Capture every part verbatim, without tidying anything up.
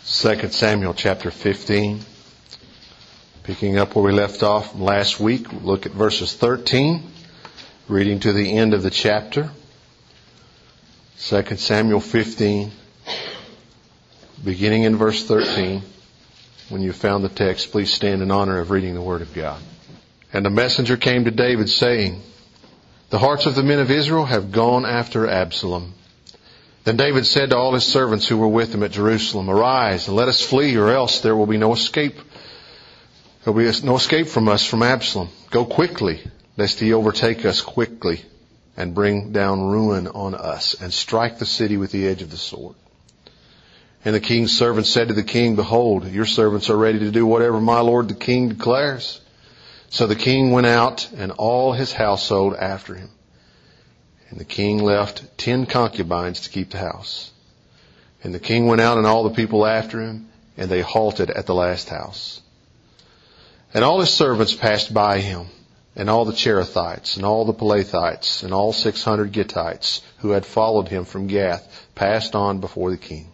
Second Samuel chapter fifteen. Picking up where we left off from last week, we'll look at verses thirteen, reading to the end of the chapter. Second Samuel fifteen, beginning in verse thirteen. When you found the text, please stand in honor of reading the Word of God. And the messenger came to David, saying, "The hearts of the men of Israel have gone after Absalom." Then David said to all his servants who were with him at Jerusalem, "Arise, and let us flee, or else there will be no escape. There will be no escape from us from Absalom. Go quickly, lest he overtake us quickly, and bring down ruin on us, and strike the city with the edge of the sword." And the king's servants said to the king, "Behold, your servants are ready to do whatever my lord the king declares." So the king went out, and all his household after him. And the king left ten concubines to keep the house. And the king went out, and all the people after him, and they halted at the last house. And all his servants passed by him, and all the Cherethites, and all the Pelethites, and all six hundred Gittites, who had followed him from Gath, passed on before the king.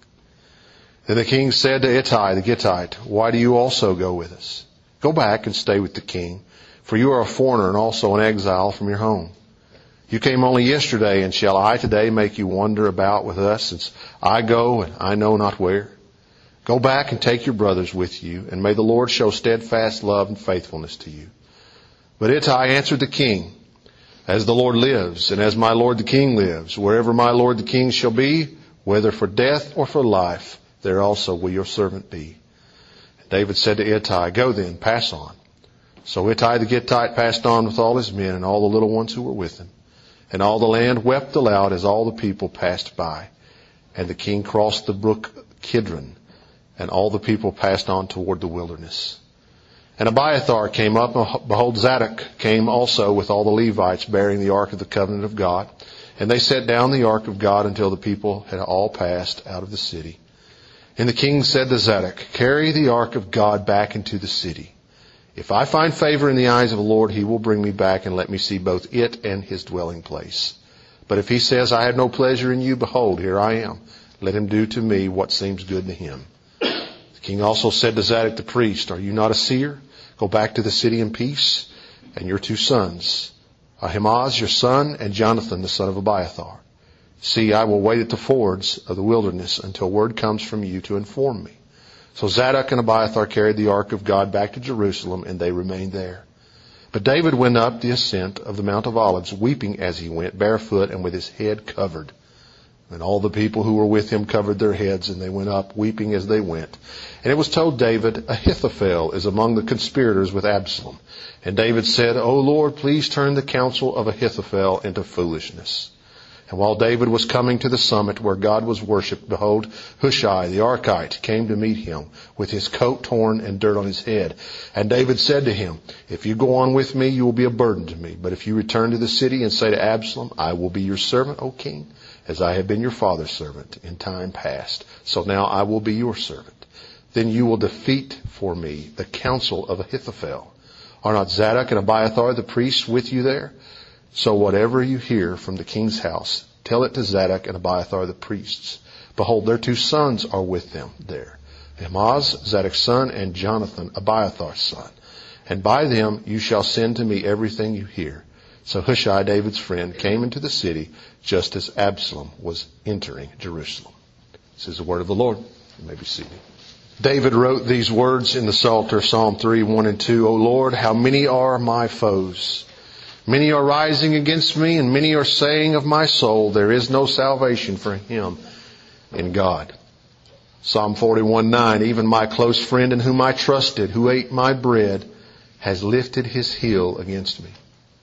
Then the king said to Ittai the Gittite, "Why do you also go with us? Go back and stay with the king, for you are a foreigner and also an exile from your home. You came only yesterday, and shall I today make you wander about with us, since I go and I know not where? Go back and take your brothers with you, and may the Lord show steadfast love and faithfulness to you." But Ittai answered the king, "As the Lord lives, and as my lord the king lives, wherever my lord the king shall be, whether for death or for life, there also will your servant be." And David said to Ittai, "Go then, pass on." So Ittai the Gittite passed on with all his men and all the little ones who were with him. And all the land wept aloud as all the people passed by. And the king crossed the brook Kidron, and all the people passed on toward the wilderness. And Abiathar came up, and behold, Zadok came also with all the Levites, bearing the ark of the covenant of God. And they set down the ark of God until the people had all passed out of the city. And the king said to Zadok, "Carry the ark of God back into the city. If I find favor in the eyes of the Lord, he will bring me back and let me see both it and his dwelling place. But if he says, I have no pleasure in you, behold, here I am. Let him do to me what seems good to him." The king also said to Zadok the priest, "Are you not a seer? Go back to the city in peace, and your two sons, Ahimaaz your son, and Jonathan the son of Abiathar. See, I will wait at the fords of the wilderness until word comes from you to inform me." So Zadok and Abiathar carried the ark of God back to Jerusalem, and they remained there. But David went up the ascent of the Mount of Olives, weeping as he went, barefoot and with his head covered. And all the people who were with him covered their heads, and they went up, weeping as they went. And it was told David, "Ahithophel is among the conspirators with Absalom." And David said, "O Lord, please turn the counsel of Ahithophel into foolishness." And while David was coming to the summit where God was worshipped, behold, Hushai the Archite came to meet him with his coat torn and dirt on his head. And David said to him, "If you go on with me, you will be a burden to me. But if you return to the city and say to Absalom, I will be your servant, O king, as I have been your father's servant in time past. So now I will be your servant. Then you will defeat for me the counsel of Ahithophel. Are not Zadok and Abiathar the priests with you there? So whatever you hear from the king's house, tell it to Zadok and Abiathar the priests. Behold, their two sons are with them there, Ahimaaz, Zadok's son, and Jonathan, Abiathar's son. And by them you shall send to me everything you hear." So Hushai, David's friend, came into the city just as Absalom was entering Jerusalem. This is the word of the Lord. You may be seated. David wrote these words in the Psalter, Psalm three, one and two. "O Lord, how many are my foes? Many are rising against me, and many are saying of my soul, there is no salvation for him in God." Psalm forty-one, nine, "Even my close friend in whom I trusted, who ate my bread, has lifted his heel against me."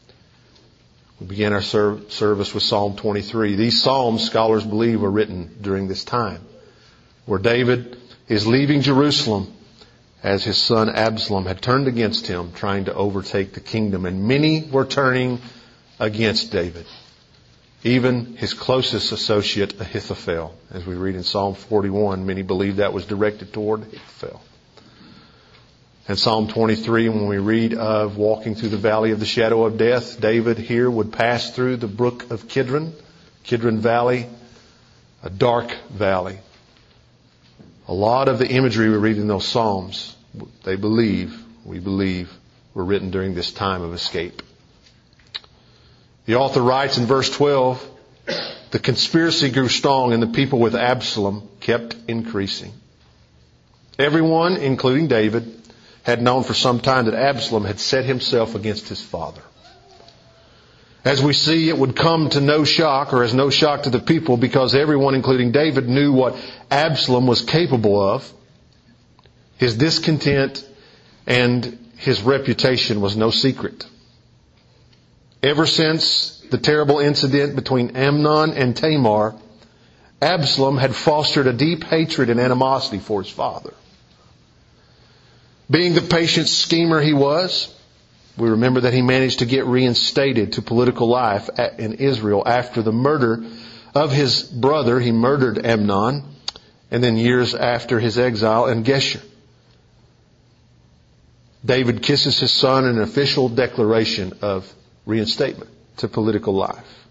We began our service with Psalm twenty-three. These Psalms, scholars believe, were written during this time, where David is leaving Jerusalem as his son Absalom had turned against him, trying to overtake the kingdom. And many were turning against David. Even his closest associate, Ahithophel. As we read in Psalm forty-one, many believe that was directed toward Ahithophel. And Psalm twenty-three, when we read of walking through the valley of the shadow of death, David here would pass through the brook of Kidron, Kidron Valley, a dark valley. A lot of the imagery we read in those Psalms, they believe, we believe, were written during this time of escape. The author writes in verse twelve, the conspiracy grew strong and the people with Absalom kept increasing. Everyone, including David, had known for some time that Absalom had set himself against his father. As we see, it would come to no shock, or as no shock to the people, because everyone, including David, knew what Absalom was capable of. His discontent and his reputation was no secret. Ever since the terrible incident between Amnon and Tamar, Absalom had fostered a deep hatred and animosity for his father. Being the patient schemer he was, we remember that he managed to get reinstated to political life in Israel after the murder of his brother. He murdered Amnon, and then years after his exile in Geshur. David kisses his son in an official declaration of reinstatement to political life.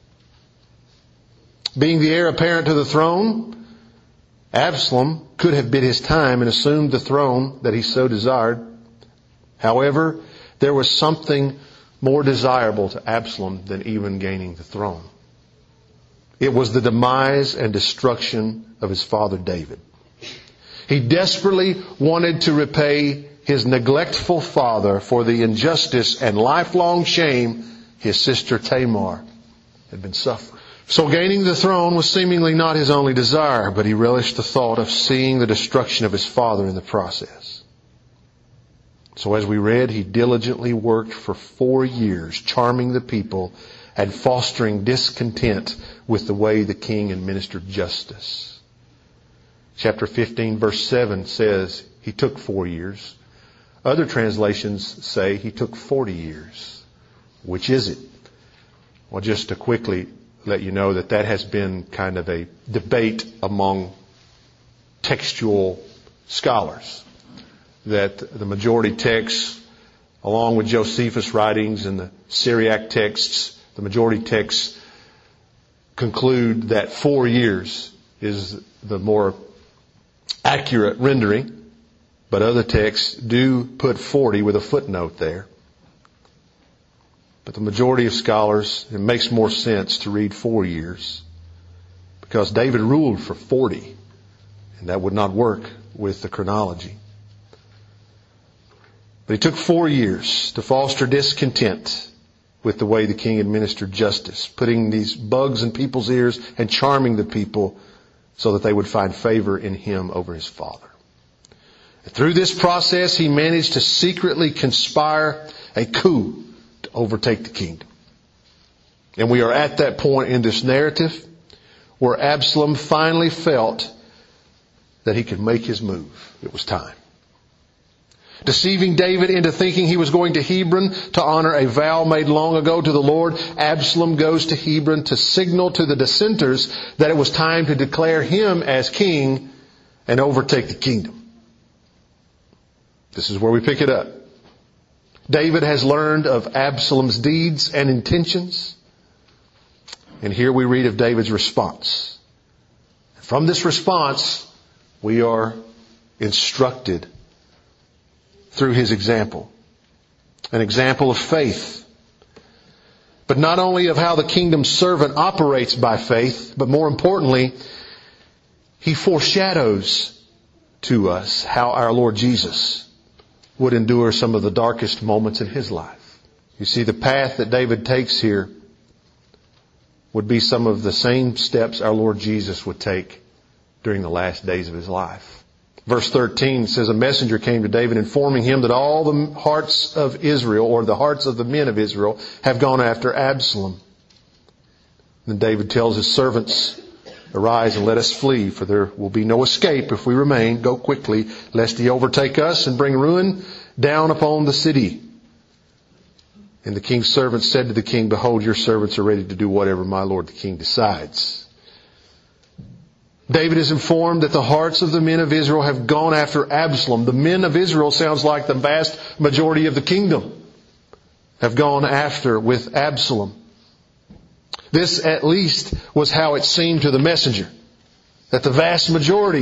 Being the heir apparent to the throne, Absalom could have bid his time and assumed the throne that he so desired. However, there was something more desirable to Absalom than even gaining the throne. It was the demise and destruction of his father David. He desperately wanted to repay his neglectful father for the injustice and lifelong shame his sister Tamar had been suffering. So gaining the throne was seemingly not his only desire, but he relished the thought of seeing the destruction of his father in the process. So as we read, he diligently worked for four years, charming the people and fostering discontent with the way the king administered justice. Chapter fifteen, verse seven says he took four years. Other translations say he took forty years. Which is it? Well, just to quickly let you know that that has been kind of a debate among textual scholars. That the majority texts, along with Josephus' writings and the Syriac texts, the majority texts conclude that four years is the more accurate rendering. But other texts do put forty with a footnote there. But the majority of scholars, it makes more sense to read four years. Because David ruled for forty. And that would not work with the chronology. But he took four years to foster discontent with the way the king administered justice, putting these bugs in people's ears and charming the people so that they would find favor in him over his father. And through this process, he managed to secretly conspire a coup to overtake the kingdom. And we are at that point in this narrative where Absalom finally felt that he could make his move. It was time. Deceiving David into thinking he was going to Hebron to honor a vow made long ago to the Lord, Absalom goes to Hebron to signal to the dissenters that it was time to declare him as king and overtake the kingdom. This is where we pick it up. David has learned of Absalom's deeds and intentions. And here we read of David's response. From this response, we are instructed through his example. An example of faith. But not only of how the kingdom's servant operates by faith, but more importantly, he foreshadows to us how our Lord Jesus would endure some of the darkest moments in his life. You see, the path that David takes here would be some of the same steps our Lord Jesus would take during the last days of his life. Verse thirteen says, a messenger came to David informing him that all the hearts of Israel, or the hearts of the men of Israel, have gone after Absalom. Then David tells his servants, arise and let us flee, for there will be no escape if we remain. Go quickly, lest he overtake us and bring ruin down upon the city. And the king's servants said to the king, behold, your servants are ready to do whatever my lord the king decides. David is informed that the hearts of the men of Israel have gone after Absalom. The men of Israel sounds like the vast majority of the kingdom have gone after with Absalom. This at least was how it seemed to the messenger, that the vast majority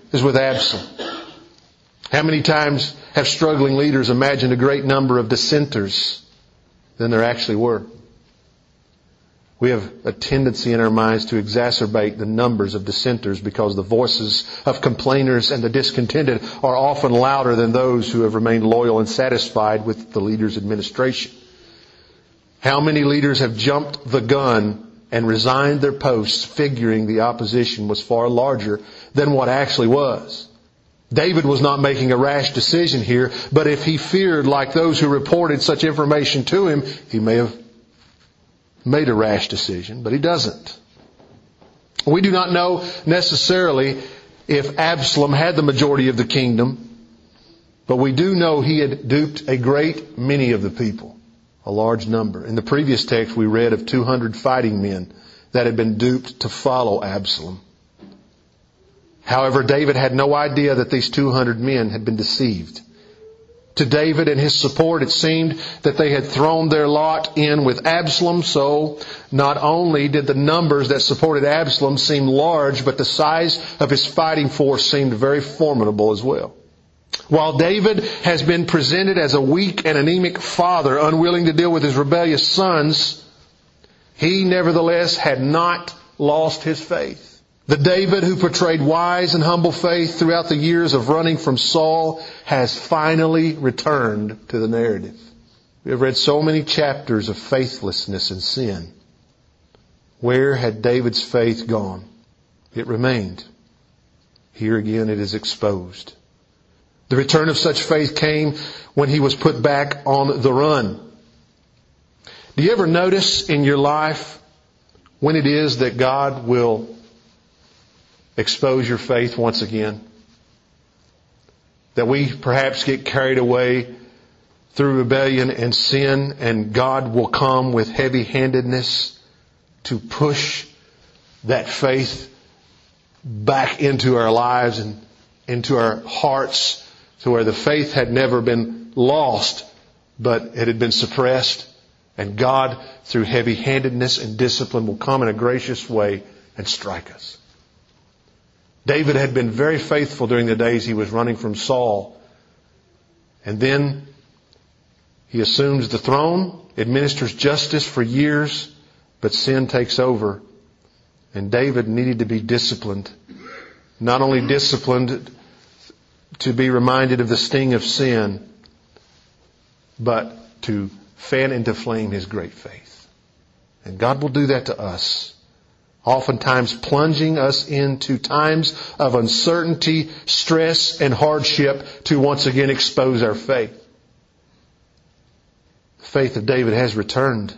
is with Absalom. How many times have struggling leaders imagined a great number of dissenters than there actually were? We have a tendency in our minds to exacerbate the numbers of dissenters because the voices of complainers and the discontented are often louder than those who have remained loyal and satisfied with the leader's administration. How many leaders have jumped the gun and resigned their posts figuring the opposition was far larger than what actually was? David was not making a rash decision here, but if he feared, like those who reported such information to him, he may have made a rash decision, but he doesn't. We do not know necessarily if Absalom had the majority of the kingdom, but we do know he had duped a great many of the people, a large number. In the previous text we read of two hundred fighting men that had been duped to follow Absalom. However, David had no idea that these two hundred men had been deceived. To David and his support, it seemed that they had thrown their lot in with Absalom, so not only did the numbers that supported Absalom seem large, but the size of his fighting force seemed very formidable as well. While David has been presented as a weak and anemic father, unwilling to deal with his rebellious sons, he nevertheless had not lost his faith. The David who portrayed wise and humble faith throughout the years of running from Saul has finally returned to the narrative. We have read so many chapters of faithlessness and sin. Where had David's faith gone? It remained. Here again it is exposed. The return of such faith came when he was put back on the run. Do you ever notice in your life when it is that God will expose your faith once again? That we perhaps get carried away through rebellion and sin, and God will come with heavy-handedness to push that faith back into our lives and into our hearts, to where the faith had never been lost, but it had been suppressed. And God, through heavy-handedness and discipline, will come in a gracious way and strike us. David had been very faithful during the days he was running from Saul. And then he assumes the throne, administers justice for years, but sin takes over. And David needed to be disciplined. Not only disciplined to be reminded of the sting of sin, but to fan into flame his great faith. And God will do that to us. Oftentimes plunging us into times of uncertainty, stress, and hardship to once again expose our faith. The faith of David has returned.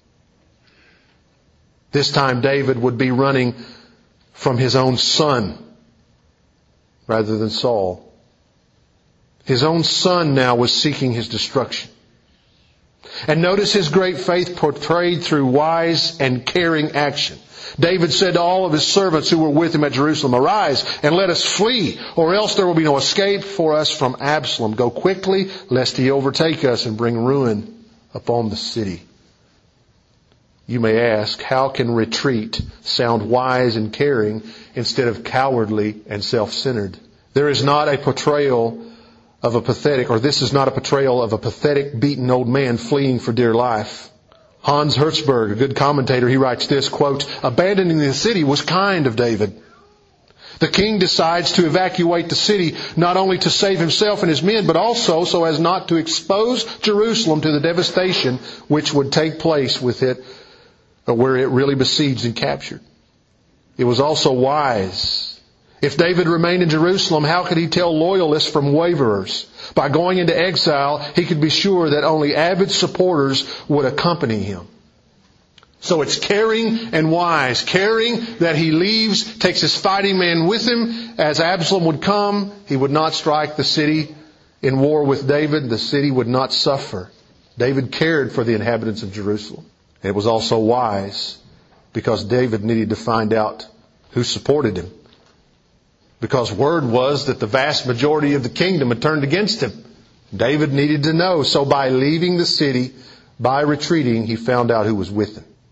This time David would be running from his own son rather than Saul. His own son now was seeking his destruction. And notice his great faith portrayed through wise and caring action. David said to all of his servants who were with him at Jerusalem, "Arise and let us flee, or else there will be no escape for us from Absalom. Go quickly, lest he overtake us and bring ruin upon the city." You may ask, how can retreat sound wise and caring instead of cowardly and self-centered? There is not a portrayal of a pathetic, or this is not a portrayal of a pathetic, beaten old man fleeing for dear life. Hans Hertzberg, a good commentator, he writes this, quote, "Abandoning the city was kind of David. The king decides to evacuate the city not only to save himself and his men, but also so as not to expose Jerusalem to the devastation which would take place with it, or where it really besieged and captured. It was also wise. If David remained in Jerusalem, how could he tell loyalists from waverers? By going into exile, he could be sure that only avid supporters would accompany him. So it's caring and wise. Caring that he leaves, takes his fighting men with him. As Absalom would come, he would not strike the city in war with David. The city would not suffer. David cared for the inhabitants of Jerusalem. It was also wise because David needed to find out who supported him. Because word was that the vast majority of the kingdom had turned against him. David needed to know. So by leaving the city, by retreating, he found out who was with him.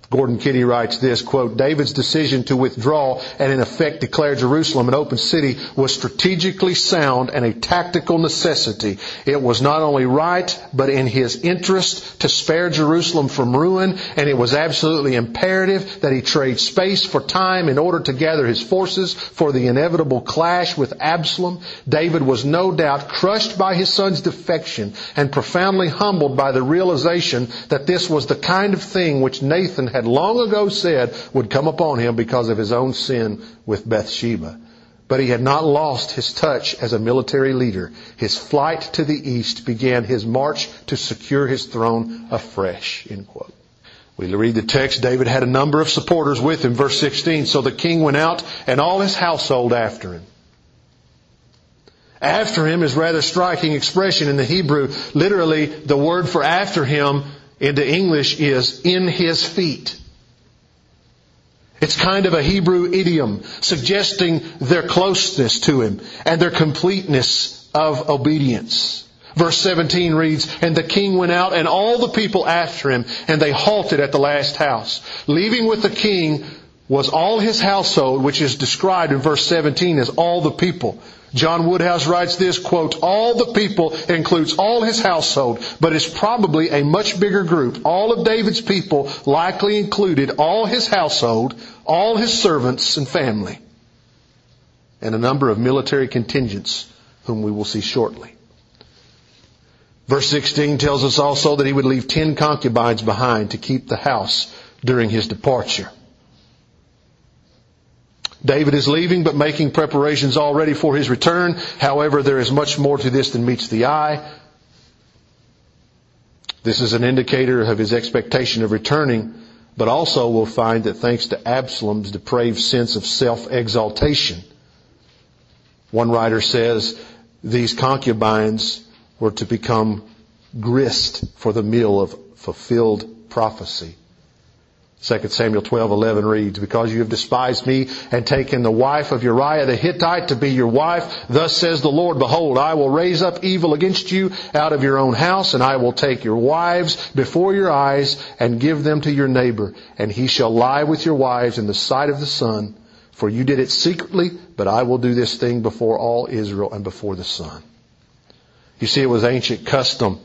Gordon Kitty writes this, quote, David's decision to withdraw and in effect declare Jerusalem an open city was strategically sound and a tactical necessity. It was not only right, but in his interest to spare Jerusalem from ruin, and it was absolutely imperative that he trade space for time in order to gather his forces for the inevitable clash with Absalom. David was no doubt crushed by his son's defection and profoundly humbled by the realization that this was the kind of thing which Nathan had long ago said would come upon him because of his own sin with Bathsheba. But he had not lost his touch as a military leader. His flight to the east began his march to secure his throne afresh. End quote. We read the text. David had a number of supporters with him. Verse sixteen. So the king went out and all his household after him. After him is a rather striking expression in the Hebrew. Literally, the word for after him into English is in his feet. It's kind of a Hebrew idiom suggesting their closeness to him and their completeness of obedience. Verse seventeen reads, and the king went out and all the people after him, and they halted at the last house. Leaving with the king was all his household, which is described in verse seventeen as all the people. John Woodhouse writes this, quote, all the people includes all his household, but is probably a much bigger group. All of David's people likely included all his household, all his servants and family, and a number of military contingents whom we will see shortly. Verse sixteen tells us also that he would leave ten concubines behind to keep the house during his departure. David is leaving, but making preparations already for his return. However, there is much more to this than meets the eye. This is an indicator of his expectation of returning, but also we'll find that thanks to Absalom's depraved sense of self-exaltation, one writer says these concubines were to become grist for the meal of fulfilled prophecy. Second Samuel twelve eleven reads, because you have despised me and taken the wife of Uriah the Hittite to be your wife, thus says the Lord, behold, I will raise up evil against you out of your own house, and I will take your wives before your eyes and give them to your neighbor, and he shall lie with your wives in the sight of the sun, for you did it secretly, but I will do this thing before all Israel and before the sun. You see, it was ancient custom.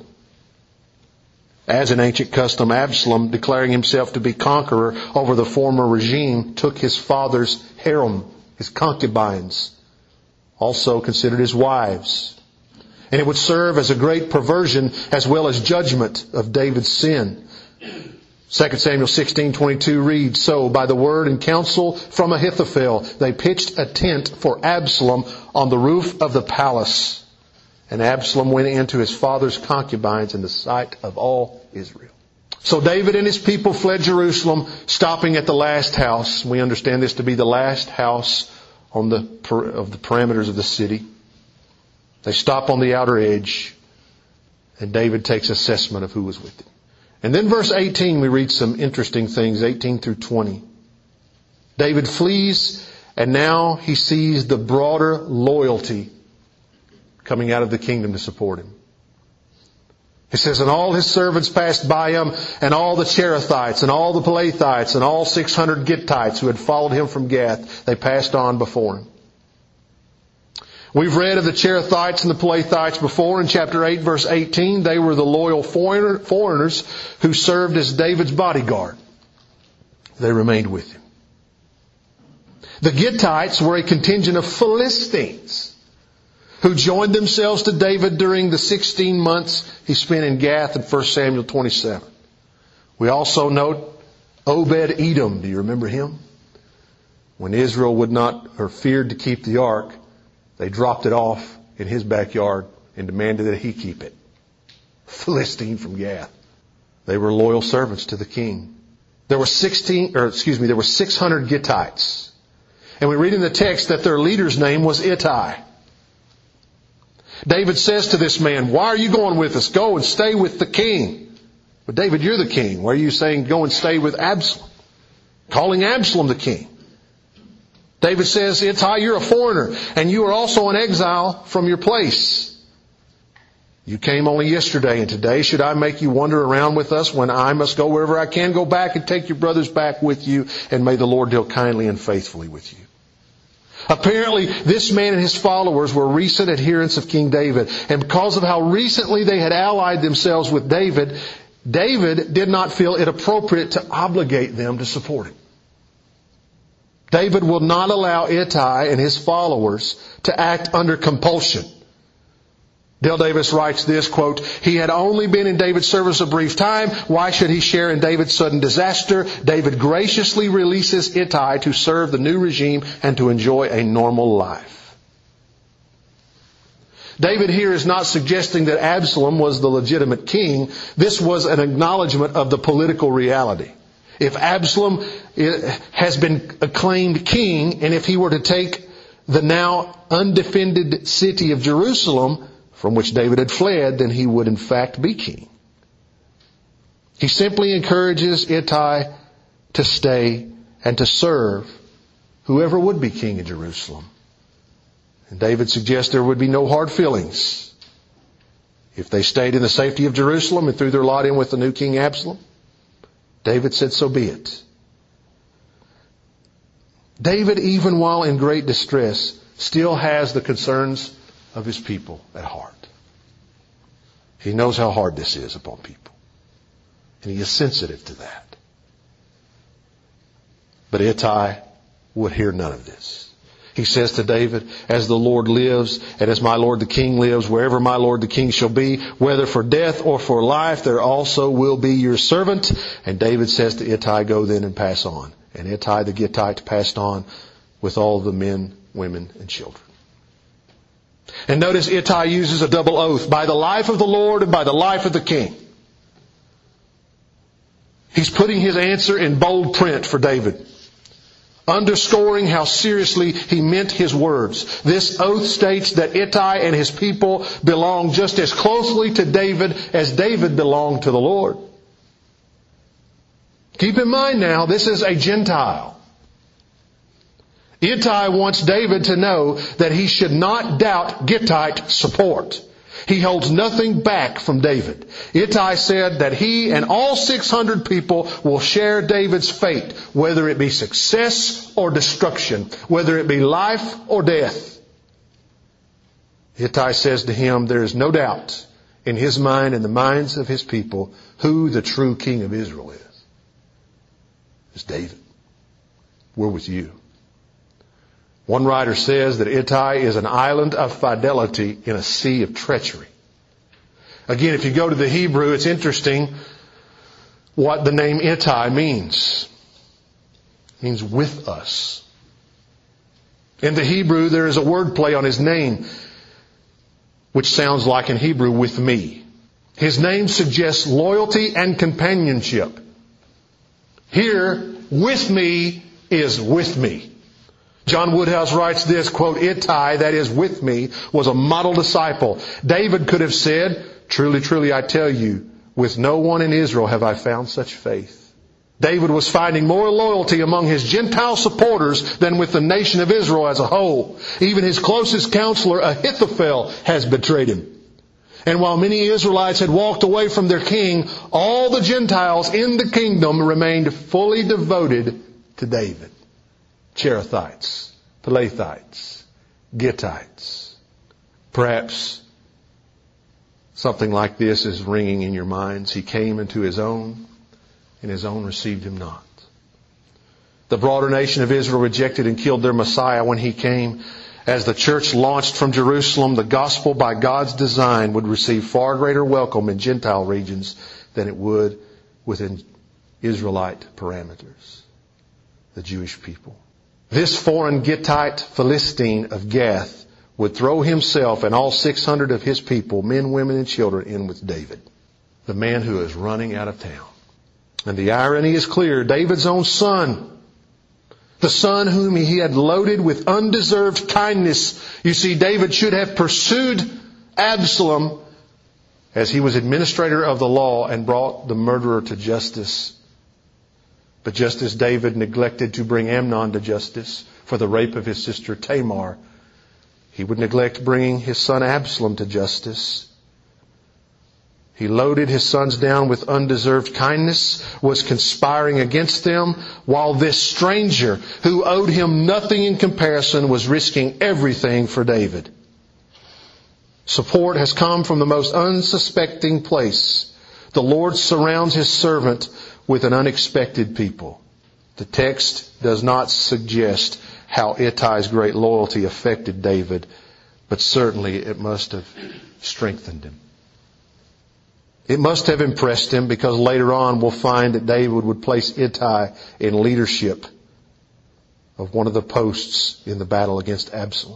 As an ancient custom, Absalom, declaring himself to be conqueror over the former regime, took his father's harem, his concubines, also considered his wives. And it would serve as a great perversion as well as judgment of David's sin. Second Samuel sixteen twenty-two reads, so by the word and counsel from Ahithophel, they pitched a tent for Absalom on the roof of the palace. And Absalom went into his father's concubines in the sight of all Israel. So David and his people fled Jerusalem, stopping at the last house. We understand this to be the last house on the of the parameters of the city. They stop on the outer edge, and David takes assessment of who was with him. And then verse eighteen, we read some interesting things, eighteen through twenty. David flees, and now he sees the broader loyalty coming out of the kingdom to support him. He says, and all his servants passed by him, and all the Cherethites, and all the Pelethites, and all six hundred Gittites who had followed him from Gath, they passed on before him. We've read of the Cherethites and the Pelethites before in chapter eight, verse eighteen. They were the loyal foreigner, foreigners who served as David's bodyguard. They remained with him. The Gittites were a contingent of Philistines who joined themselves to David during the sixteen months he spent in Gath in First Samuel twenty-seven. We also note Obed-Edom. Do you remember him? When Israel would not, or feared to keep the ark, they dropped it off in his backyard and demanded that he keep it. Philistine from Gath. They were loyal servants to the king. There were sixteen, or excuse me, there were six hundred Gittites. And we read in the text that their leader's name was Ittai. David says to this man, why are you going with us? Go and stay with the king. But David, you're the king. Why are you saying go and stay with Absalom? Calling Absalom the king. David says, Ittai, you're a foreigner, and you are also an exile from your place. You came only yesterday, and today should I make you wander around with us when I must go wherever I can? Go back and take your brothers back with you, and may the Lord deal kindly and faithfully with you. Apparently, this man and his followers were recent adherents of King David. And because of how recently they had allied themselves with David, David did not feel it appropriate to obligate them to support him. David will not allow Ittai and his followers to act under compulsion. Dale Davis writes this, quote, "He had only been in David's service a brief time. Why should he share in David's sudden disaster? David graciously releases Ittai to serve the new regime and to enjoy a normal life." David here is not suggesting that Absalom was the legitimate king. This was an acknowledgement of the political reality. If Absalom has been acclaimed king, and if he were to take the now undefended city of Jerusalem, from which David had fled, then he would in fact be king. He simply encourages Ittai to stay and to serve whoever would be king in Jerusalem. And David suggests there would be no hard feelings if they stayed in the safety of Jerusalem and threw their lot in with the new king Absalom. David said, so be it. David, even while in great distress, still has the concerns of his people at heart. He knows how hard this is upon people. And he is sensitive to that. But Ittai would hear none of this. He says to David, "As the Lord lives, and as my Lord the King lives, wherever my Lord the King shall be, whether for death or for life, there also will be your servant." And David says to Ittai, "Go then and pass on." And Ittai the Gittite passed on with all the men, women, and children. And notice Ittai uses a double oath, by the life of the Lord and by the life of the king. He's putting his answer in bold print for David, underscoring how seriously he meant his words. This oath states that Ittai and his people belong just as closely to David as David belonged to the Lord. Keep in mind now, this is a Gentile. Ittai wants David to know that he should not doubt Gittite support. He holds nothing back from David. Ittai said that he and all six hundred people will share David's fate, whether it be success or destruction, whether it be life or death. Ittai says to him, there is no doubt in his mind and the minds of his people who the true king of Israel is. It's David. We're with you. One writer says that Ittai is an island of fidelity in a sea of treachery. Again, if you go to the Hebrew, it's interesting what the name Ittai means. It means with us. In the Hebrew, there is a word play on his name, which sounds like in Hebrew, with me. His name suggests loyalty and companionship. Here, with me is with me. John Woodhouse writes this, quote, Ittai, that is with me, was a model disciple. David could have said, truly, truly, I tell you, with no one in Israel have I found such faith. David was finding more loyalty among his Gentile supporters than with the nation of Israel as a whole. Even his closest counselor, Ahithophel, has betrayed him. And while many Israelites had walked away from their king, all the Gentiles in the kingdom remained fully devoted to David. Cherethites, Pelethites, Gittites. Perhaps something like this is ringing in your minds. He came into his own, and his own received him not. The broader nation of Israel rejected and killed their Messiah when he came. As the church launched from Jerusalem, the gospel by God's design would receive far greater welcome in Gentile regions than it would within Israelite parameters, the Jewish people. This foreign Gittite Philistine of Gath would throw himself and all six hundred of his people, men, women, and children, in with David, the man who is running out of town. And the irony is clear. David's own son, the son whom he had loaded with undeserved kindness. You see, David should have pursued Absalom as he was administrator of the law and brought the murderer to justice. But just as David neglected to bring Amnon to justice for the rape of his sister Tamar, he would neglect bringing his son Absalom to justice He loaded his sons down with undeserved kindness, was conspiring against them, while this stranger, who owed him nothing in comparison, was risking everything for David. Support has come from the most unsuspecting place. The Lord surrounds His servant with an unexpected people. The text does not suggest how Ittai's great loyalty affected David, but certainly it must have strengthened him. It must have impressed him, because later on we'll find that David would place Ittai in leadership of one of the posts in the battle against Absalom.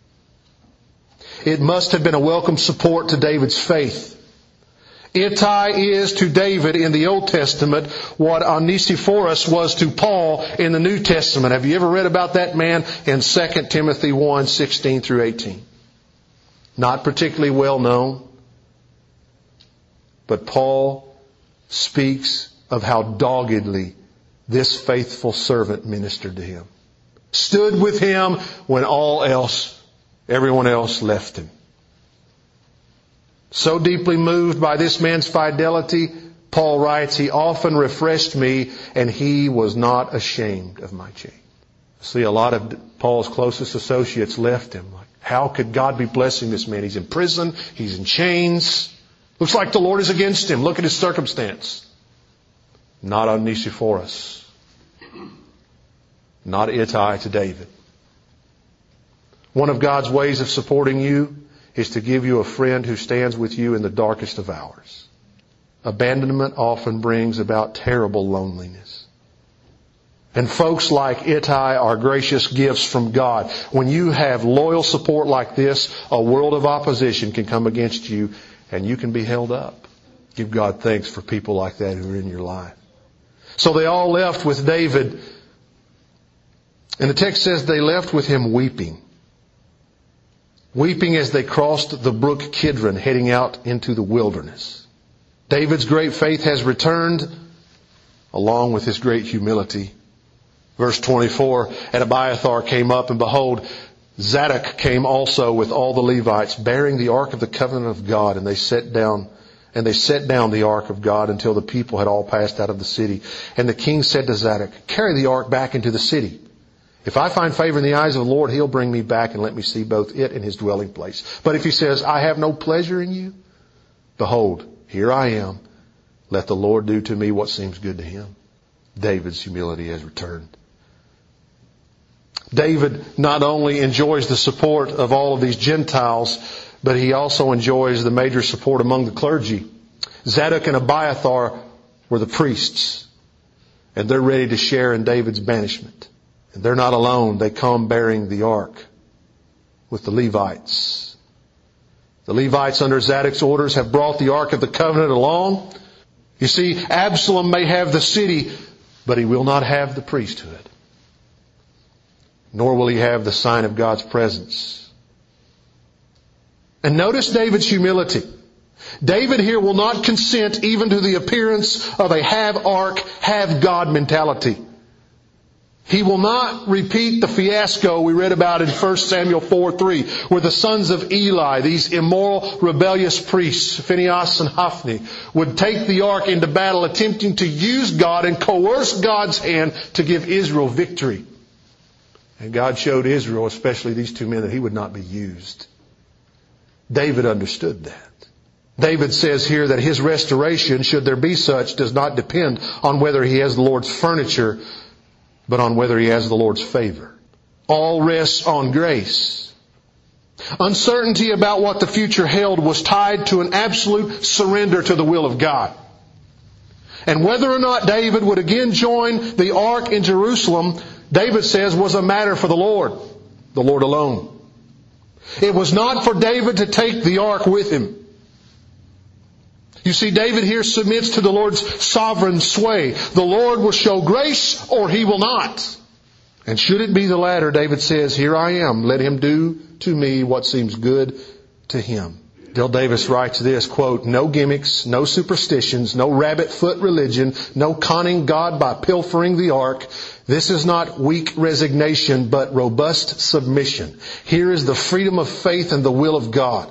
It must have been a welcome support to David's faith. Ittai is to David in the Old Testament what Onesiphorus was to Paul in the New Testament. Have you ever read about that man in Second Timothy one, sixteen through eighteen? Not particularly well known. But Paul speaks of how doggedly this faithful servant ministered to him. Stood with him when all else, everyone else left him. So deeply moved by this man's fidelity, Paul writes, he often refreshed me, and he was not ashamed of my chain. See, a lot of Paul's closest associates left him. Like, how could God be blessing this man? He's in prison. He's in chains. Looks like the Lord is against him. Look at his circumstance. Not Onesiphorus. Not Ittai to David. One of God's ways of supporting you is to give you a friend who stands with you in the darkest of hours. Abandonment often brings about terrible loneliness. And folks like Ittai are gracious gifts from God. When you have loyal support like this, a world of opposition can come against you, and you can be held up. Give God thanks for people like that who are in your life. So they all left with David. And the text says they left with him weeping. Weeping as they crossed the brook Kidron, heading out into the wilderness. David's great faith has returned, along with his great humility. Verse twenty-four, and Abiathar came up, and behold, Zadok came also with all the Levites, bearing the ark of the covenant of God, and they set down, and they set down the ark of God until the people had all passed out of the city. And the king said to Zadok, carry the ark back into the city. If I find favor in the eyes of the Lord, He'll bring me back and let me see both it and His dwelling place. But if he says, I have no pleasure in you, behold, here I am. Let the Lord do to me what seems good to Him. David's humility has returned. David not only enjoys the support of all of these Gentiles, but he also enjoys the major support among the clergy. Zadok and Abiathar were the priests, and they're ready to share in David's banishment. And they're not alone. They come bearing the ark with the Levites. The Levites under Zadok's orders have brought the ark of the covenant along. You see, Absalom may have the city, but he will not have the priesthood. Nor will he have the sign of God's presence. And notice David's humility. David here will not consent even to the appearance of a have ark, have God mentality. He will not repeat the fiasco we read about in First Samuel four three, where the sons of Eli, these immoral, rebellious priests, Phinehas and Hophni, would take the ark into battle, attempting to use God and coerce God's hand to give Israel victory. And God showed Israel, especially these two men, that He would not be used. David understood that. David says here that his restoration, should there be such, does not depend on whether he has the Lord's furniture, but on whether he has the Lord's favor. All rests on grace. Uncertainty about what the future held was tied to an absolute surrender to the will of God. And whether or not David would again join the ark in Jerusalem, David says, was a matter for the Lord, the Lord alone. It was not for David to take the ark with him. You see, David here submits to the Lord's sovereign sway. The Lord will show grace or He will not. And should it be the latter, David says, here I am. Let Him do to me what seems good to Him. Dale Davis writes this, quote, no gimmicks, no superstitions, no rabbit foot religion, no conning God by pilfering the ark. This is not weak resignation, but robust submission. Here is the freedom of faith and the will of God.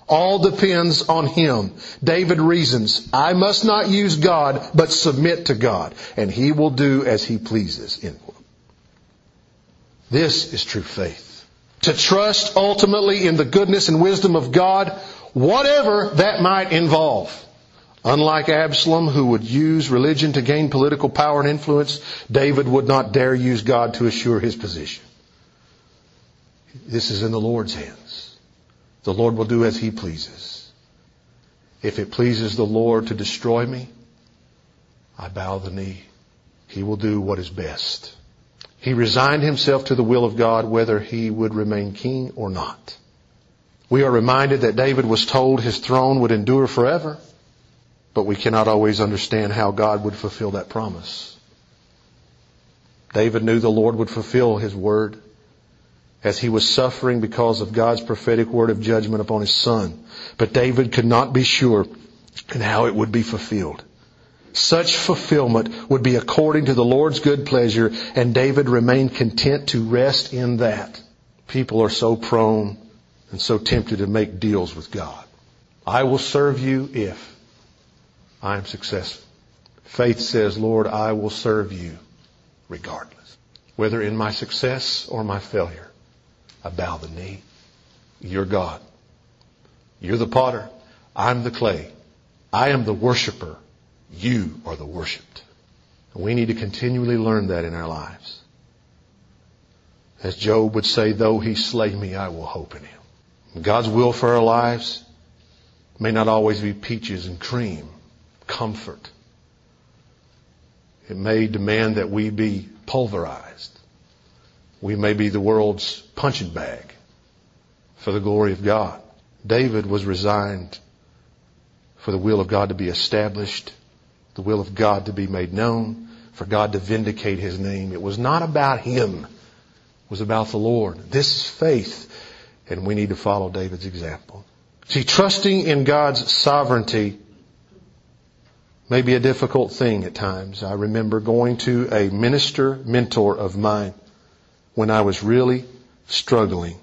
All depends on Him. David reasons, I must not use God, but submit to God, and He will do as He pleases. End quote. This is true faith. To trust ultimately in the goodness and wisdom of God, whatever that might involve. Unlike Absalom, who would use religion to gain political power and influence, David would not dare use God to assure his position. This is in the Lord's hands. The Lord will do as He pleases. If it pleases the Lord to destroy me, I bow the knee. He will do what is best. He resigned himself to the will of God, whether he would remain king or not. We are reminded that David was told his throne would endure forever, but we cannot always understand how God would fulfill that promise. David knew the Lord would fulfill His word as he was suffering because of God's prophetic word of judgment upon his son. But David could not be sure in how it would be fulfilled. Such fulfillment would be according to the Lord's good pleasure, and David remained content to rest in that. People are so prone and so tempted to make deals with God. I will serve you if I am successful. Faith says, Lord, I will serve you regardless. Whether in my success or my failure, I bow the knee. You're God. You're the potter. I'm the clay. I am the worshiper. You are the worshipped. We need to continually learn that in our lives. As Job would say, though He slay me, I will hope in Him. God's will for our lives may not always be peaches and cream, comfort. It may demand that we be pulverized. We may be the world's punching bag for the glory of God. David was resigned for the will of God to be established, the will of God to be made known, for God to vindicate His name. It was not about him. It was about the Lord. This is faith, and we need to follow David's example. See, trusting in God's sovereignty may be a difficult thing at times. I remember going to a minister mentor of mine when I was really struggling.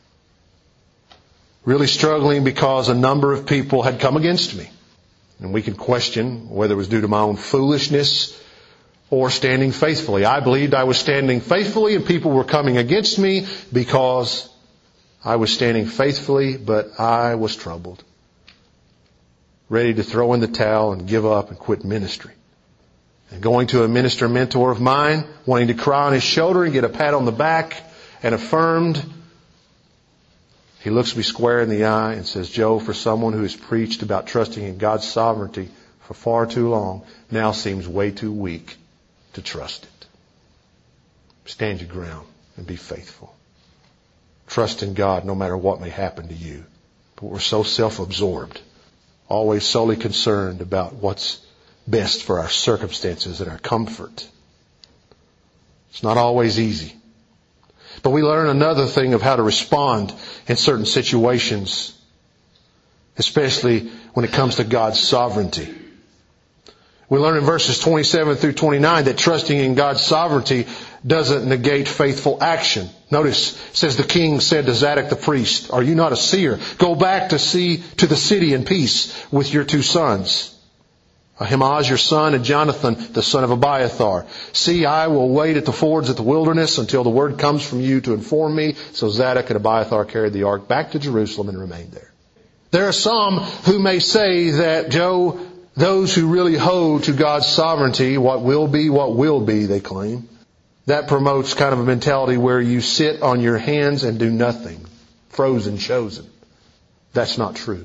Really struggling because a number of people had come against me. And we can question whether it was due to my own foolishness or standing faithfully. I believed I was standing faithfully and people were coming against me because I was standing faithfully, but I was troubled. Ready to throw in the towel and give up and quit ministry. And going to a minister mentor of mine, wanting to cry on his shoulder and get a pat on the back and affirmed, he looks me square in the eye and says, Joe, for someone who has preached about trusting in God's sovereignty for far too long, now seems way too weak to trust it. Stand your ground and be faithful. Trust in God no matter what may happen to you. But we're so self-absorbed, always solely concerned about what's best for our circumstances and our comfort. It's not always easy. But we learn another thing of how to respond in certain situations, especially when it comes to God's sovereignty. We learn in verses twenty-seven through twenty-nine that trusting in God's sovereignty doesn't negate faithful action. Notice, it says the king said to Zadok the priest, are you not a seer? Go back to see to the city in peace with your two sons, Ahimaaz your son and Jonathan the son of Abiathar. See, I will wait at the fords of the wilderness until the word comes from you to inform me. So Zadok and Abiathar carried the ark back to Jerusalem and remained there. There are some who may say that, Joe, those who really hold to God's sovereignty, what will be, what will be, they claim. That promotes kind of a mentality where you sit on your hands and do nothing. Frozen, chosen. That's not true.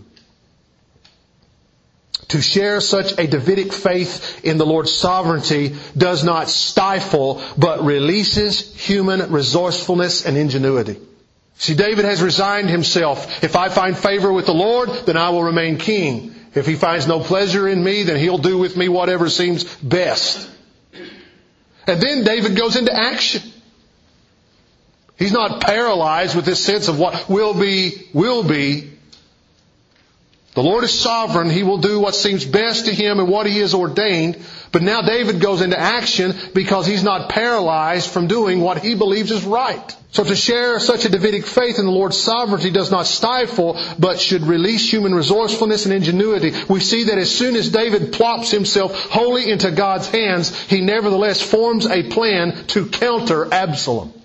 To share such a Davidic faith in the Lord's sovereignty does not stifle, but releases human resourcefulness and ingenuity. See, David has resigned himself. If I find favor with the Lord, then I will remain king. If He finds no pleasure in me, then He'll do with me whatever seems best. And then David goes into action. He's not paralyzed with this sense of what will be, will be. The Lord is sovereign. He will do what seems best to Him and what He has ordained. But now David goes into action because he's not paralyzed from doing what he believes is right. So to share such a Davidic faith in the Lord's sovereignty does not stifle, but should release human resourcefulness and ingenuity. We see that as soon as David plops himself wholly into God's hands, he nevertheless forms a plan to counter Absalom.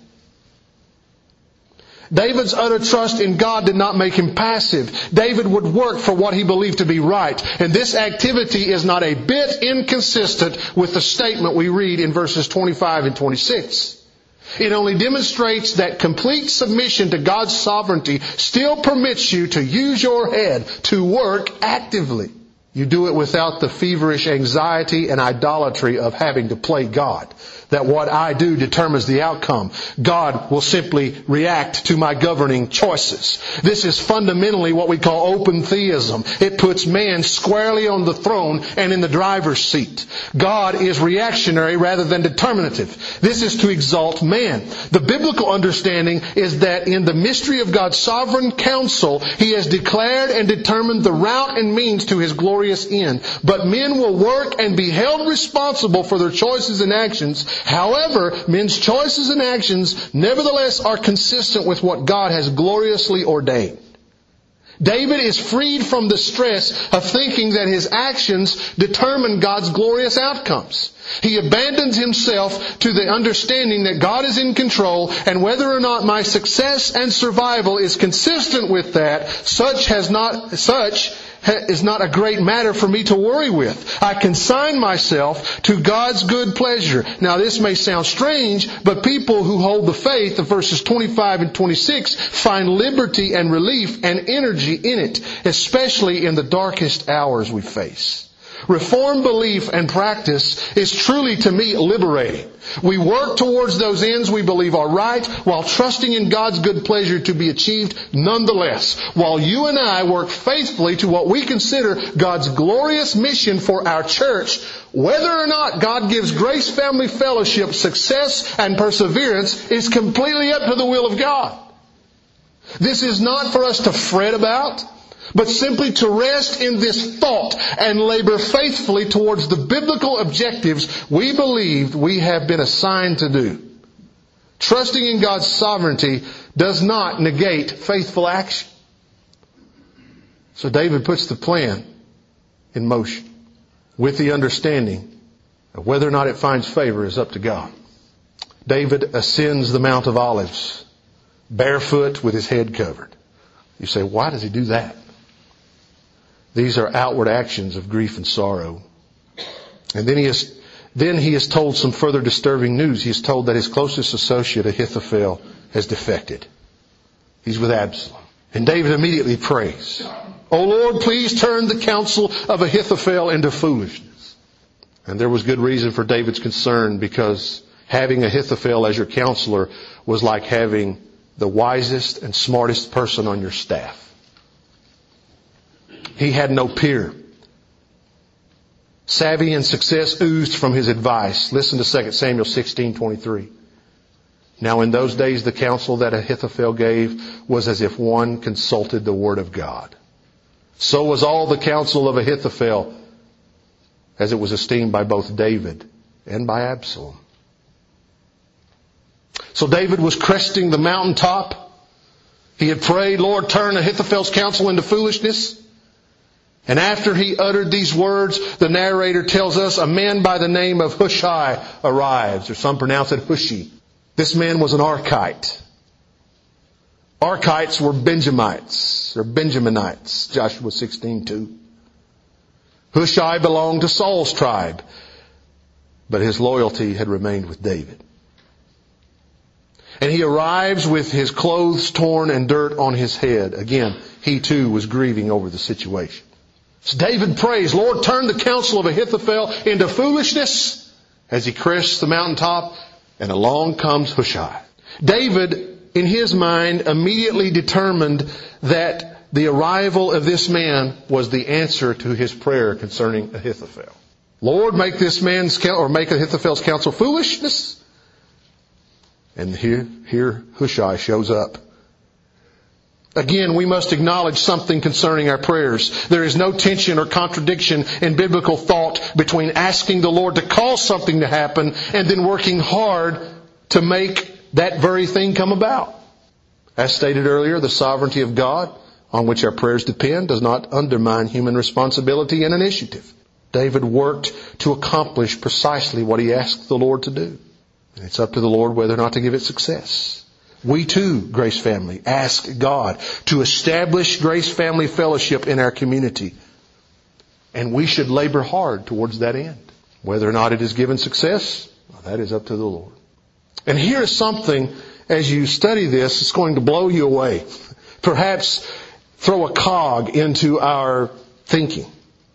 David's utter trust in God did not make him passive. David would work for what he believed to be right. And this activity is not a bit inconsistent with the statement we read in verses twenty-five and twenty-six. It only demonstrates that complete submission to God's sovereignty still permits you to use your head to work actively. You do it without the feverish anxiety and idolatry of having to play God. That what I do determines the outcome. God will simply react to my governing choices. This is fundamentally what we call open theism. It puts man squarely on the throne and in the driver's seat. God is reactionary rather than determinative. This is to exalt man. The biblical understanding is that in the mystery of God's sovereign counsel, He has declared and determined the route and means to His glorious end. But men will work and be held responsible for their choices and actions. However, men's choices and actions nevertheless are consistent with what God has gloriously ordained. David is freed from the stress of thinking that his actions determine God's glorious outcomes. He abandons himself to the understanding that God is in control, and whether or not my success and survival is consistent with that, such has not such is not a great matter for me to worry with. I consign myself to God's good pleasure. Now this may sound strange, but people who hold the faith of verses twenty-five and twenty-six find liberty and relief and energy in it, especially in the darkest hours we face. Reformed belief and practice is truly, to me, liberating. We work towards those ends we believe are right while trusting in God's good pleasure to be achieved nonetheless. While you and I work faithfully to what we consider God's glorious mission for our church, whether or not God gives Grace Family Fellowship success and perseverance is completely up to the will of God. This is not for us to fret about, but simply to rest in this thought and labor faithfully towards the biblical objectives we believed we have been assigned to do. Trusting in God's sovereignty does not negate faithful action. So David puts the plan in motion with the understanding of whether or not it finds favor is up to God. David ascends the Mount of Olives barefoot with his head covered. You say, why does he do that? These are outward actions of grief and sorrow. And then he is, then he is told some further disturbing news. He is told that his closest associate, Ahithophel, has defected. He's with Absalom. And David immediately prays, "O Lord, please turn the counsel of Ahithophel into foolishness." And there was good reason for David's concern, because having Ahithophel as your counselor was like having the wisest and smartest person on your staff. He had no peer. Savvy and success oozed from his advice. Listen to Second Samuel sixteen twenty-three. Now in those days the counsel that Ahithophel gave was as if one consulted the word of God. So was all the counsel of Ahithophel, as it was esteemed by both David and by Absalom. So David was cresting the mountaintop. He had prayed, "Lord, turn Ahithophel's counsel into foolishness." And after he uttered these words, the narrator tells us a man by the name of Hushai arrives, or some pronounce it Hushi. This man was an Archite. Archites were Benjamites, or Benjaminites, Joshua sixteen two. Hushai belonged to Saul's tribe, but his loyalty had remained with David. And he arrives with his clothes torn and dirt on his head. Again, he too was grieving over the situation. So David prays, "Lord, turn the counsel of Ahithophel into foolishness," as he crests the mountaintop, and along comes Hushai. David, in his mind, immediately determined that the arrival of this man was the answer to his prayer concerning Ahithophel. "Lord, make this man's or make Ahithophel's counsel foolishness." And here, here Hushai shows up. Again, we must acknowledge something concerning our prayers. There is no tension or contradiction in biblical thought between asking the Lord to cause something to happen and then working hard to make that very thing come about. As stated earlier, the sovereignty of God, on which our prayers depend, does not undermine human responsibility and initiative. David worked to accomplish precisely what he asked the Lord to do. And it's up to the Lord whether or not to give it success. We too, Grace Family, ask God to establish Grace Family Fellowship in our community. And we should labor hard towards that end. Whether or not it is given success, well, that is up to the Lord. And here is something, as you study this, it's going to blow you away. Perhaps throw a cog into our thinking.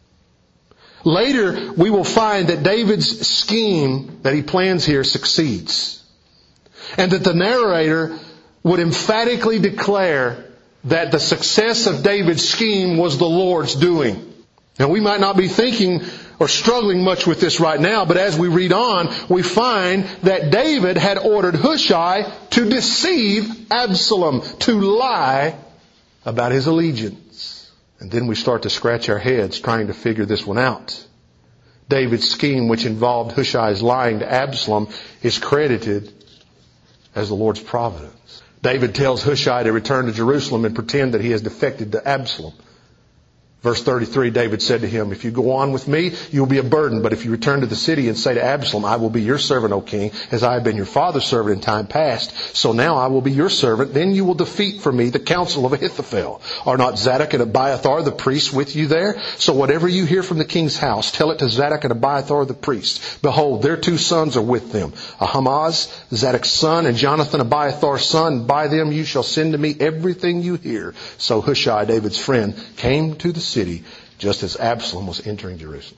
Later, we will find that David's scheme that he plans here succeeds. And that the narrator would emphatically declare that the success of David's scheme was the Lord's doing. Now, we might not be thinking or struggling much with this right now, but as we read on, we find that David had ordered Hushai to deceive Absalom, to lie about his allegiance. And then we start to scratch our heads trying to figure this one out. David's scheme, which involved Hushai's lying to Absalom, is credited as the Lord's providence. David tells Hushai to return to Jerusalem and pretend that he has defected to Absalom. Verse thirty-three, David said to him, if you go on with me, you will be a burden. But if you return to the city and say to Absalom, I will be your servant, O king, as I have been your father's servant in time past. So now I will be your servant. Then you will defeat for me the counsel of Ahithophel. Are not Zadok and Abiathar the priests with you there? So whatever you hear from the king's house, tell it to Zadok and Abiathar the priests. Behold, their two sons are with them. Ahimaaz, Zadok's son, and Jonathan, Abiathar's son. By them you shall send to me everything you hear. So Hushai, David's friend, came to the city city just as Absalom was entering Jerusalem.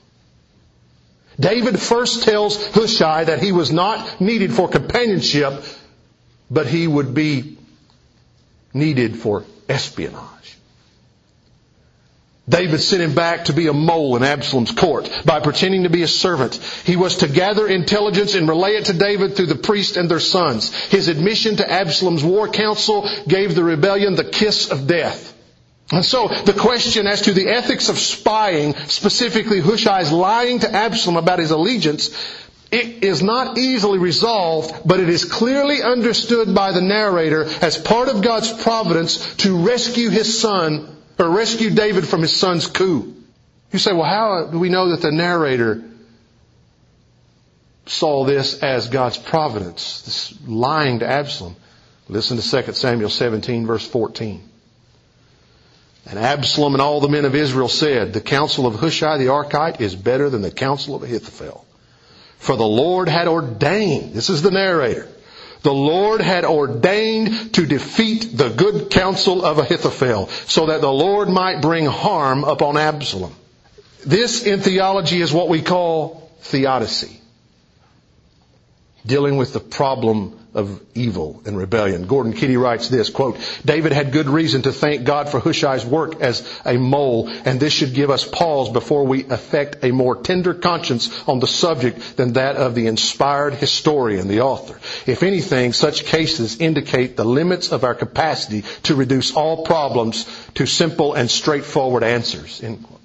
David first tells Hushai that he was not needed for companionship, but he would be needed for espionage. David sent him back to be a mole in Absalom's court by pretending to be a servant. He was to gather intelligence and relay it to David through the priests and their sons. His admission to Absalom's war council gave the rebellion the kiss of death. And so the question as to the ethics of spying, specifically Hushai's lying to Absalom about his allegiance, it is not easily resolved, but it is clearly understood by the narrator as part of God's providence to rescue his son, or rescue David from his son's coup. You say, well, how do we know that the narrator saw this as God's providence, this lying to Absalom? Listen to Second Samuel seventeen, verse fourteen. And Absalom and all the men of Israel said, the counsel of Hushai the Archite is better than the counsel of Ahithophel. For the Lord had ordained, this is the narrator, the Lord had ordained to defeat the good counsel of Ahithophel, so that the Lord might bring harm upon Absalom. This in theology is what we call theodicy, dealing with the problem of evil and rebellion. Gordon Kitty writes this, quote, David had good reason to thank God for Hushai's work as a mole, and this should give us pause before we affect a more tender conscience on the subject than that of the inspired historian, the author. If anything, such cases indicate the limits of our capacity to reduce all problems to simple and straightforward answers. End quote.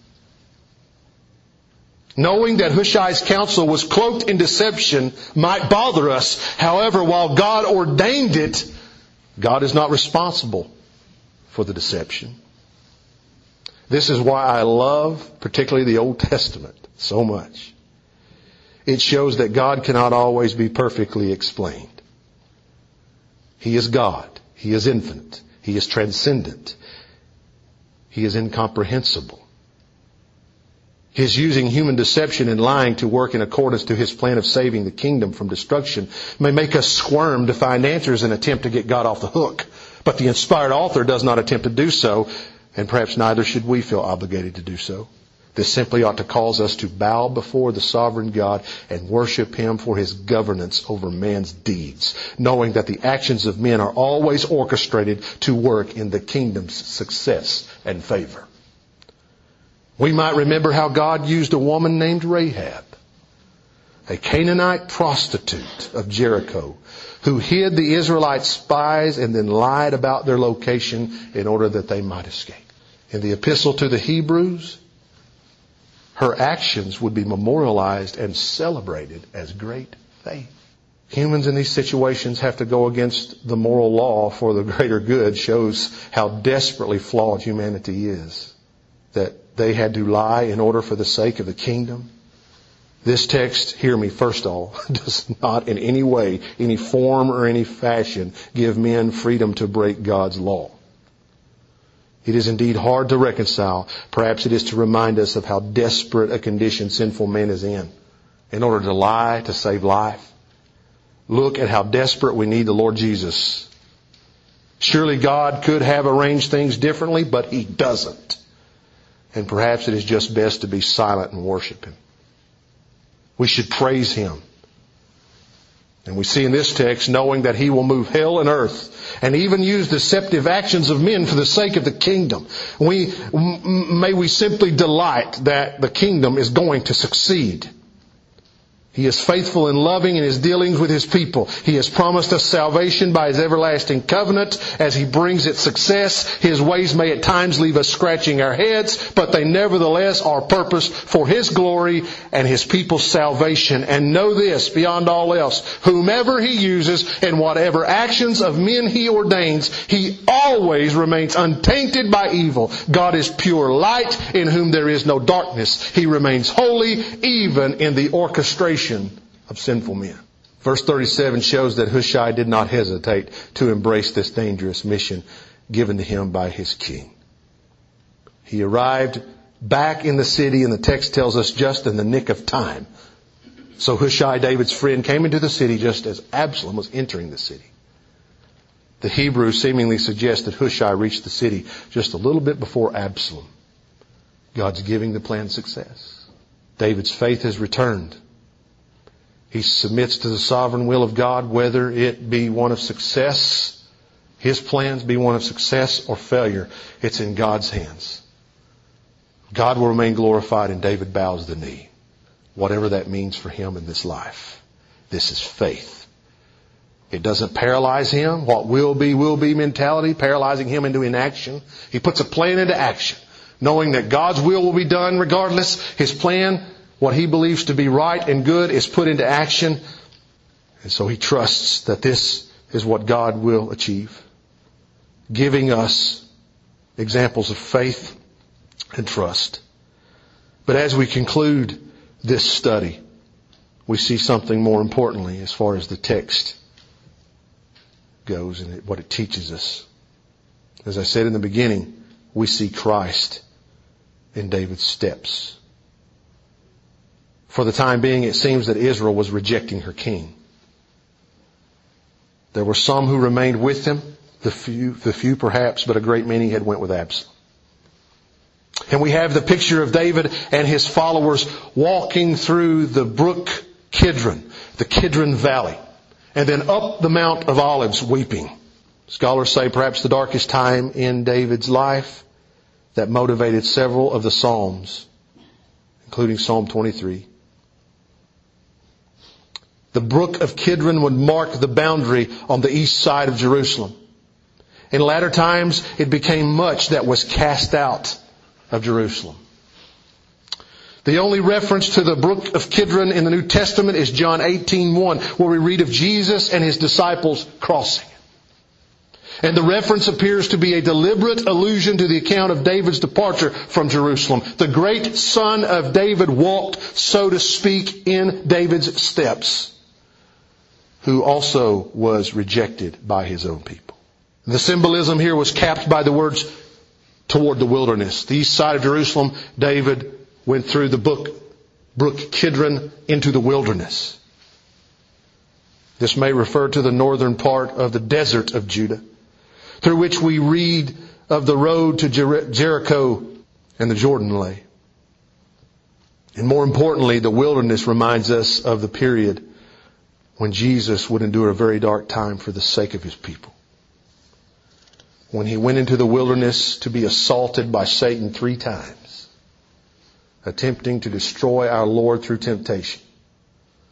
Knowing that Hushai's counsel was cloaked in deception might bother us. However, while God ordained it, God is not responsible for the deception. This is why I love particularly the Old Testament so much. It shows that God cannot always be perfectly explained. He is God. He is infinite. He is transcendent. He is incomprehensible. His using human deception and lying to work in accordance to His plan of saving the kingdom from destruction may make us squirm to find answers and attempt to get God off the hook. But the inspired author does not attempt to do so, and perhaps neither should we feel obligated to do so. This simply ought to cause us to bow before the sovereign God and worship Him for His governance over man's deeds, knowing that the actions of men are always orchestrated to work in the kingdom's success and favor. We might remember how God used a woman named Rahab, a Canaanite prostitute of Jericho, who hid the Israelite spies and then lied about their location in order that they might escape. In the epistle to the Hebrews, her actions would be memorialized and celebrated as great faith. Humans in these situations have to go against the moral law for the greater good. Shows how desperately flawed humanity is. That they had to lie in order for the sake of the kingdom. This text, hear me first of all, does not in any way, any form or any fashion give men freedom to break God's law. It is indeed hard to reconcile. Perhaps it is to remind us of how desperate a condition sinful man is in, in order to lie to save life. Look at how desperate we need the Lord Jesus. Surely God could have arranged things differently, but He doesn't. And perhaps it is just best to be silent and worship Him. We should praise Him. And we see in this text, knowing that He will move hell and earth and even use deceptive actions of men for the sake of the kingdom. We, may we simply delight that the kingdom is going to succeed. He is faithful and loving in His dealings with His people. He has promised us salvation by His everlasting covenant. As He brings it success, His ways may at times leave us scratching our heads, but they nevertheless are purposed for His glory and His people's salvation. And know this, beyond all else, whomever He uses and whatever actions of men He ordains, He always remains untainted by evil. God is pure light in whom there is no darkness. He remains holy even in the orchestration of sinful men. Verse thirty-seven shows that Hushai did not hesitate to embrace this dangerous mission given to him by his king. He arrived back in the city, and the text tells us just in the nick of time. So Hushai, David's friend, came into the city just as Absalom was entering the city. The Hebrew seemingly suggests that Hushai reached the city just a little bit before Absalom. God's giving the plan success. David's faith has returned. He submits to the sovereign will of God, whether it be one of success, His plans be one of success or failure. It's in God's hands. God will remain glorified, and David bows the knee. Whatever that means for him in this life. This is faith. It doesn't paralyze him. What will be, will be mentality, paralyzing him into inaction. He puts a plan into action, knowing that God's will will be done regardless. His plan, what he believes to be right and good, is put into action. And so he trusts that this is what God will achieve, giving us examples of faith and trust. But as we conclude this study, we see something more importantly as far as the text goes and what it teaches us. As I said in the beginning, we see Christ in David's steps. For the time being, it seems that Israel was rejecting her king. There were some who remained with him, the few, the few perhaps, but a great many had went with Absalom. And we have the picture of David and his followers walking through the brook Kidron, the Kidron Valley, and then up the Mount of Olives weeping. Scholars say perhaps the darkest time in David's life that motivated several of the Psalms, including Psalm twenty-three. The brook of Kidron would mark the boundary on the east side of Jerusalem. In latter times, it became much that was cast out of Jerusalem. The only reference to the brook of Kidron in the New Testament is John eighteen one, where we read of Jesus and His disciples crossing. And the reference appears to be a deliberate allusion to the account of David's departure from Jerusalem. The great son of David walked, so to speak, in David's steps, who also was rejected by his own people. The symbolism here was capped by the words, toward the wilderness. The east side of Jerusalem, David went through the brook, brook Kidron into the wilderness. This may refer to the northern part of the desert of Judah, through which we read of the road to Jer- Jericho and the Jordan lay. And more importantly, the wilderness reminds us of the period when Jesus would endure a very dark time for the sake of His people. When He went into the wilderness to be assaulted by Satan three times, attempting to destroy our Lord through temptation.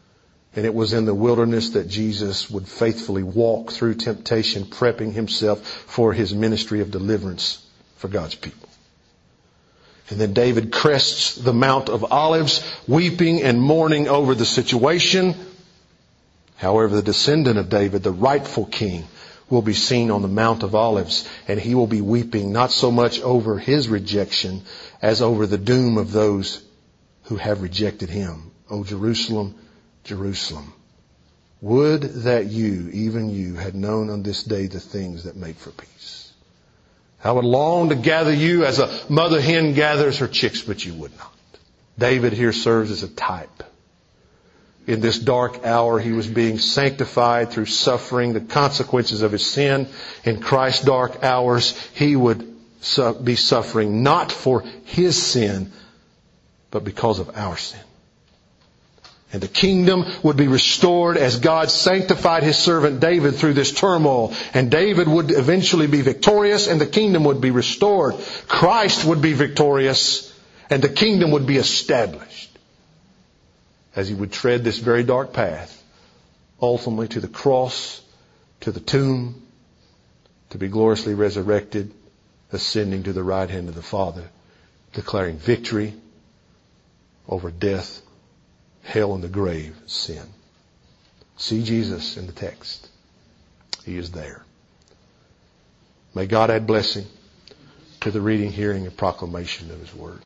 And it was in the wilderness that Jesus would faithfully walk through temptation, prepping himself for his ministry of deliverance for God's people. And then David crests the Mount of Olives, weeping and mourning over the situation. However, the descendant of David, the rightful king, will be seen on the Mount of Olives, and he will be weeping not so much over his rejection as over the doom of those who have rejected him. O Jerusalem, Jerusalem, would that you, even you, had known on this day the things that make for peace. I would long to gather you as a mother hen gathers her chicks, but you would not. David here serves as a type. In this dark hour, he was being sanctified through suffering the consequences of his sin. In Christ's dark hours, he would be suffering not for his sin, but because of our sin. And the kingdom would be restored as God sanctified his servant David through this turmoil. And David would eventually be victorious and the kingdom would be restored. Christ would be victorious and the kingdom would be established as he would tread this very dark path, ultimately to the cross, to the tomb, to be gloriously resurrected, ascending to the right hand of the Father, declaring victory over death, hell, and the grave, sin. See Jesus in the text. He is there. May God add blessing to the reading, hearing, and proclamation of his word.